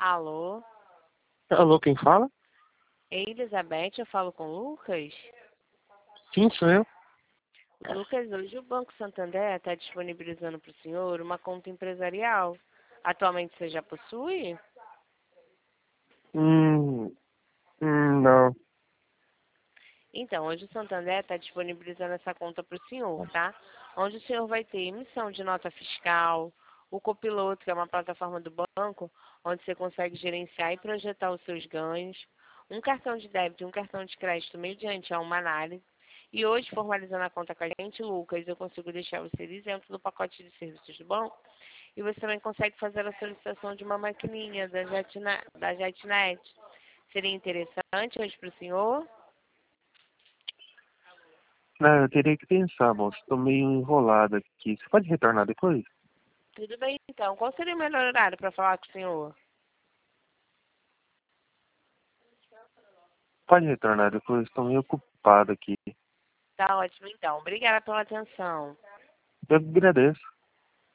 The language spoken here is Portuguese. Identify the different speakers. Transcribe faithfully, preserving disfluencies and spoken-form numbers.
Speaker 1: Alô?
Speaker 2: Alô, quem fala?
Speaker 1: Ei, Elizabeth, eu falo com o Lucas.
Speaker 2: Sim, sou eu.
Speaker 1: Lucas, hoje o Banco Santander está disponibilizando para o senhor uma conta empresarial. Atualmente você já possui?
Speaker 2: Hum, hum, não.
Speaker 1: Então, hoje o Santander está disponibilizando essa conta para o senhor, tá? Onde o senhor vai ter emissão de nota fiscal, o Copiloto, que é uma plataforma do banco, onde você consegue gerenciar e projetar os seus ganhos, um cartão de débito e um cartão de crédito mediante a uma análise. E hoje, formalizando a conta com a gente, Lucas, eu consigo deixar você isento do pacote de serviços do banco e você também consegue fazer a solicitação de uma maquininha da Jetnet. Da Jetnet. Seria interessante hoje para o senhor?
Speaker 2: Não, eu teria que pensar, moço. Estou meio enrolado aqui. Você pode retornar depois?
Speaker 1: Tudo bem, então. Qual seria o melhor horário para falar com o senhor?
Speaker 2: Pode retornar depois. Estou meio ocupado aqui.
Speaker 1: Tá ótimo, então. Obrigada pela atenção.
Speaker 2: Eu agradeço.